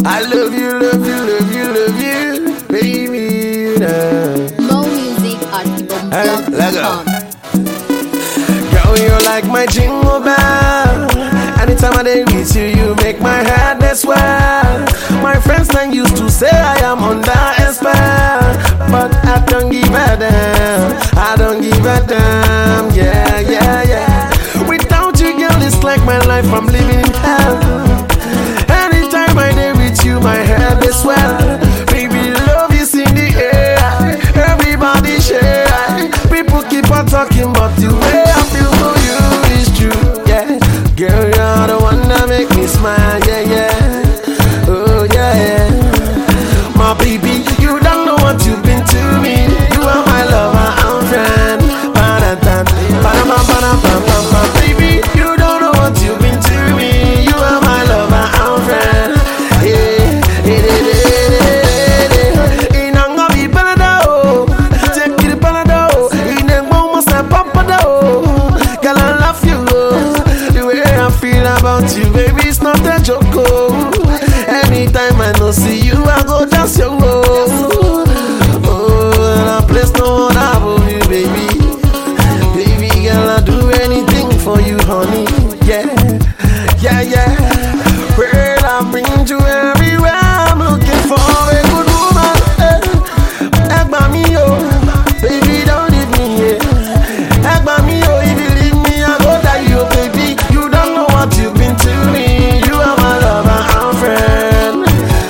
I love you, love you, love you, love you, baby, you know. More music at ibomblog.com. Girl, you're like my jingle bell. Anytime I dey with you, you make my head swell. My friends then used to say I am under a spell, but I don't give a damn. I don't give a damn. Yeah, yeah, yeah. Without you, girl, it's like my life I'm living in hell. Anytime I dey with you, my head swell. Baby, love is in the air. Everybody share. People keep on talking, but the way I feel for you is true. Yeah, girl, you're the one that make me smile. Yeah, yeah. Oh, yeah, yeah. My baby, you don't know what you've been to me. You are my lover, I'm friend. Ba-da-da, ba-da-bam, ba-da-bam, bam, bam. Baby, you don't know what you've been to me. You are my lover, I'm friend. Yeah, yeah, yeah, yeah. Inanga bi balado, take it balado. Inengo must pampada. Girl, I love you. The way I feel about you, baby, it's not a joke. Anytime I no see you, I go dance your road. Oh, and I place no one above you, baby. Baby girl, I'll do anything for you, honey. Yeah, yeah, yeah. Well, I'll bring you everywhere. I'm looking for a good woman. Egba mi, oh, baby, don't leave me here. Egba mi, oh, if you leave me, I go die, oh, baby. You don't know what you've been to me. You are my lover, I'm friend.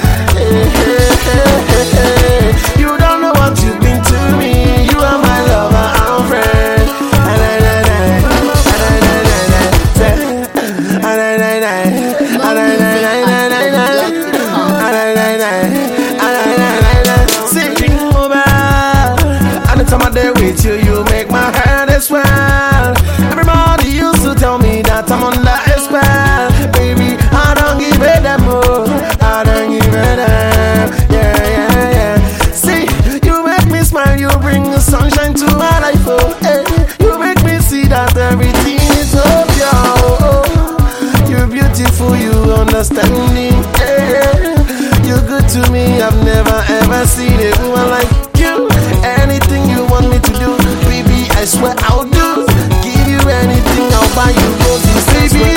You don't know what you've been to me. You are my lover, I'm friend. Sing over. Anytime I dey with you, you make my head swell. Everybody used to tell me that I'm under a spell. Baby, I don't give a damn. I don't give a damn. Yeah, yeah, yeah. See, you make me smile, you bring the sunshine to my life. Oh, hey. You make me see that everything is so pure. Oh, you're beautiful, you understand me. Hey. You're good to me, I've never ever seen a woman like you. Anything you want me to do, baby, I swear I'll do. Give you anything, I'll buy you roses. Baby,